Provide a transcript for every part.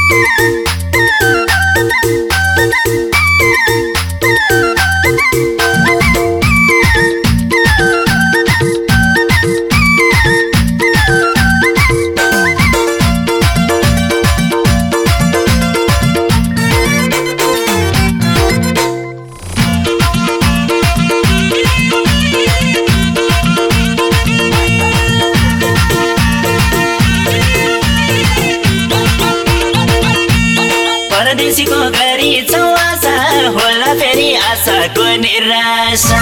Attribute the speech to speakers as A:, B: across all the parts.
A: परदेशीको गरी चौआसा होला फेरि आशाको निराशा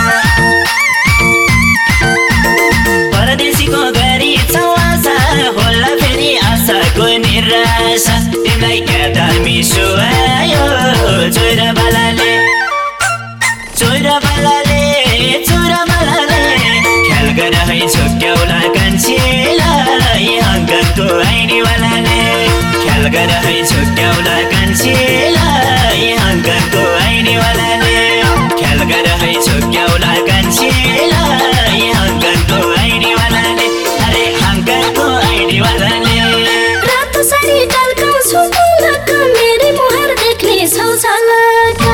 A: परदेशीको गरी चौआसा होला फेरि आशाको निराशा तिमीलाई क्या दामी सुहायो चोराबालाले चोराबालाले चोराबालाले ख्याल गर है झोक्याउला कान्छीलाई अङ्कनको आइनीवालाले ख्याल गर है झोक्याउला कान्छीलाई अङ्कनको आइनीवालाले ख्याल गर है झोक्याउला कान्छीलाई अङ्कनको आइनीवालाले अरे अङ्कनको आइनीवालाले
B: रातो साडी टल्काउँछु तुलक मेरै मुहार देख्ने छौछलका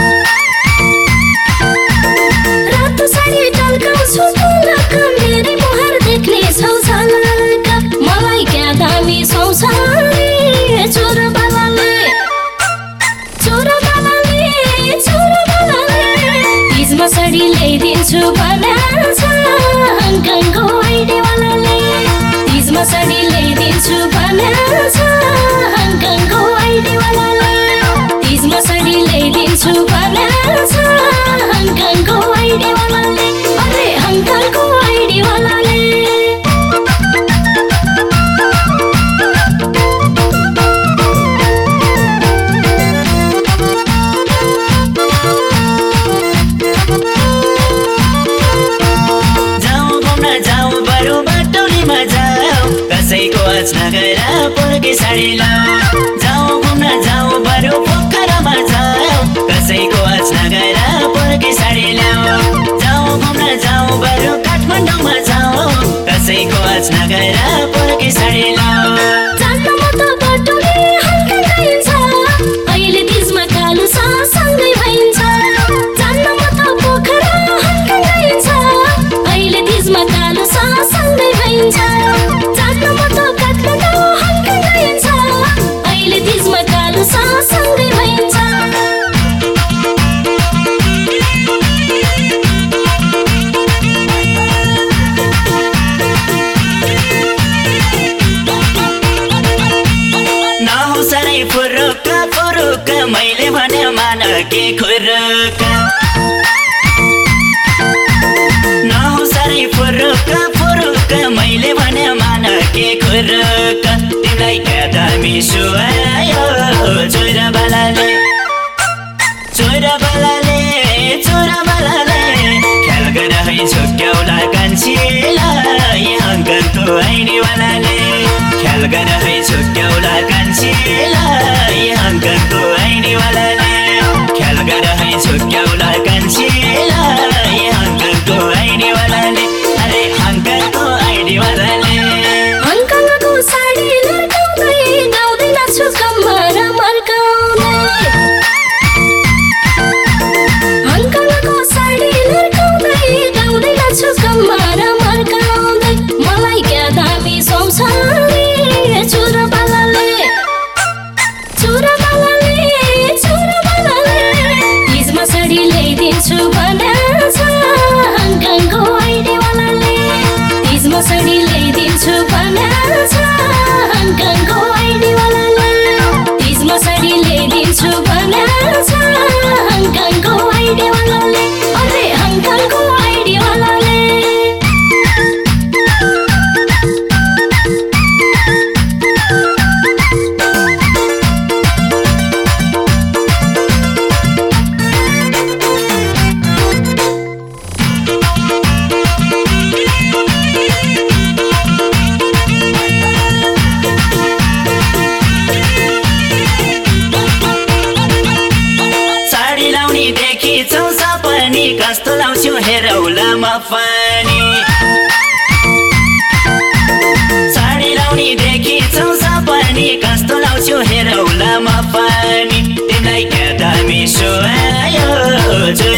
B: रातो साडी टल्काउँछु तुलक मेरै मुहार देख्ने छौछलका मलाई क्या दामी छौछले चोरबालाले चोरबालाले चोरबालाले तिजमा साडी ल्याइदिन्छु भन्छ हङकङको आइडीवालाले तिजमा साडी ल्याइदिन्छु भन्छ हङकङको आइडीवालाले तिजमा साडी ल्याइदिन्छु भन्छ हङकङको आइडीवालाले अरे हङकङको आइडीवालाले
A: कसैको नगर पोर्की साडी लाऊ जाऊ घुम्न जाऊ बरु पोखरामा जाऊ कसैको नगर पोर्की साडी लाऊ जाऊ घुम्न जाऊ बरु काठमाडौँमा जाऊ कसैको नगर पोर्की साडी लाऊ
B: जान्न म त बटुले हल्का गाइन्छ अहिले तिजमा कालो सँगै भइन्छ जान्न म त पोखरा हल्का गाइन्छ अहिले तिजमा कालो सँगै भइन्छ जान्न म त काठमाडौँ हल्का गाइन्छ अहिले तिजमा कालो सँगै भइन्छ
A: नहौसरै फुरुक फुरुक मैले भने मान के खुरुक नहौसरै फुरुक फुरुक मैले भने मान के खुरुक तिमीलाई क्या दामी सुहायो चोराबालाले चोराबालाले चोराबालाले ख्याल गर है झोक्याउला कान्छीलाई अङ्कनको आइनीवालाले ख्याल गर है झोक्याउला कान्छीलाई अङ्कनको आइनीवालाले ख्याल गर है झोक्याउला कान्छीलाई अङ्कनको आइनीवालाले अरे अङ्कनको आइनीवालाले
B: हङकङको साडी लर्काउँदै गाउँदैन छु कम्मर मर्काउँदै हङकङको साडी लर्काउँदै गाउँदैन छु कम्मर मर्काउँदै मलाई क्या दामी सुहाउँछले चोरबालाले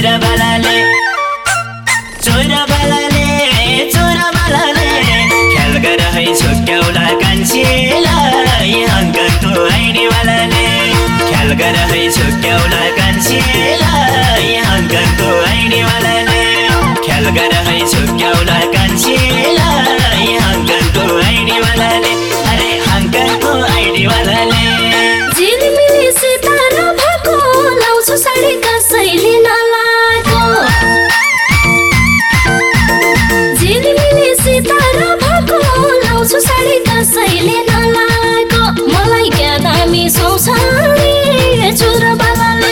A: बालाले ख्याल गर है छुट्याउला कान्छीलाई अङ्कको आइडीवालाले ख्याल गर है छुट्याउला कान्छीलाई अङ्कको आइडीवालाले ख्याल गर है छुट्याउला कान्छीलाई अङ्कको आइडीवालाले अरे अङ्कको आइडीवालाले
B: झिलिमिली सितारा भएको लाउँछु साडी कसैले नलागो झिलिमिली सितारा भएको लाउँछु साडी कसैले नलागो मलाई क्या दामी सुहाउँछ नि चुरबालाले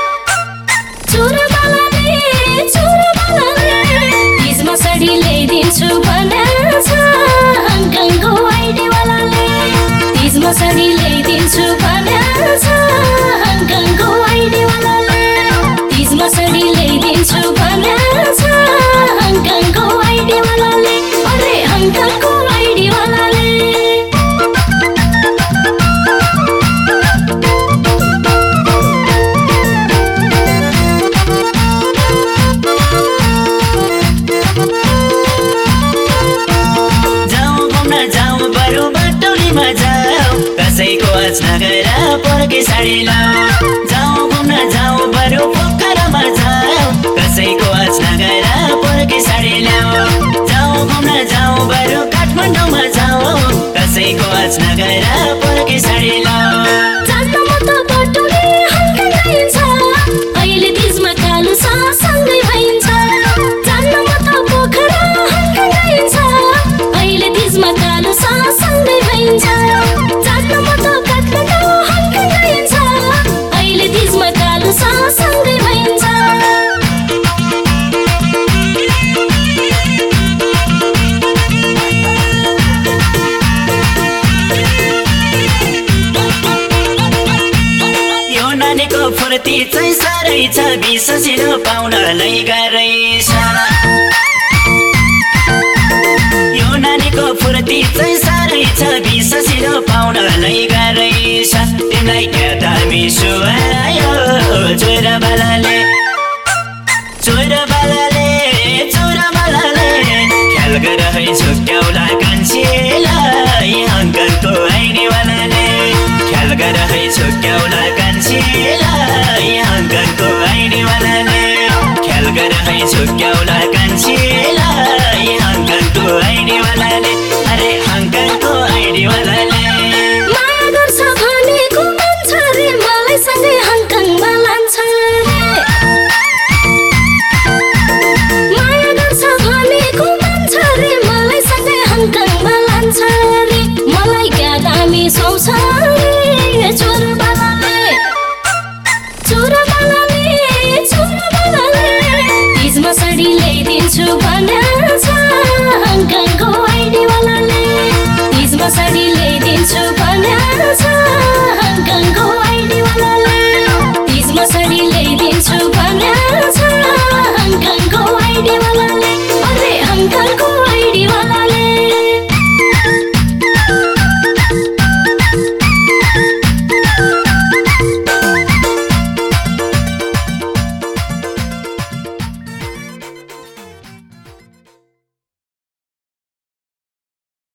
B: तिजमा साडी ल्याइदिन्छु भनेछ अङ्कको आइडीवालाले तिजमा साडी ल्याइदिन्छु भनेछ अङ्कको आइडीवालाले तिजमा साडी ल्याइदिन्छु भनेछ अङ्कको आइडीवालाले अरे अङ्कको आइडीवालाले
A: कसैको आज नगर पर्के साडी लाऊ जाऊ घुम्न जाऊ बरु पोखरामा जाऊ कसैको आज नगर पर्के साडी लाऊ जाऊ घुम्न जाऊ बरु काठमाडौँमा जाऊ कसैको आज नगर पर्के साडी लाऊ
B: जान्न म त बटुली हल्का गइन्छ अहिले तिजमा कालु सँगै भइन्छ जान्न म त पोखरा हल्का गइन्छ अहिले तिजमा कालु सँगै भइन्छ जान्न म त काठमाडौँ हल्का गइन्छ अहिले तिजमा कालु सँगै भइन्छ
A: फुर्ती चाहिँ साह्रै छ बिससिलो पाउनलाई गाह्रै छ यो नानीको फुर्ती चाहिँ साह्रै छ बिससिलो पाउनलाई गाह्रै छ तिमीलाई क्या दामी सुहायो चोरबालाले ख्याल गर है छुट्याउला कान्छीलाई अङ्कको आइडीवालाले ख्याल गर है छुट्याउला कान्छीलाई अङ्कको आइडीवालाले ख्याल गर है छुट्याउला कान्छीलाई अङ्कको आइडीवालाले अरे अङ्कको आइडीवालाले
B: माया गर्छ भनेको मान्छ रे मलाई सँगै हङकङमा लान्छ रे माया गर्छ भनेको मान्छ रे मलाई सँगै हङकङमा लान्छ रे मलाई क्या दामी सुहाउँछ रे चोरबालाले तिजमा साडी ल्याइदिन्छु भनेछ अङ्कको आइडीवालाले तिजमा साडी ल्याइदिन्छु भनेछ अङ्कको आइडीवालाले तिजमा साडी ल्याइदिन्छु भनेछ अङ्कको आइडीवालाले अरे अङ्कको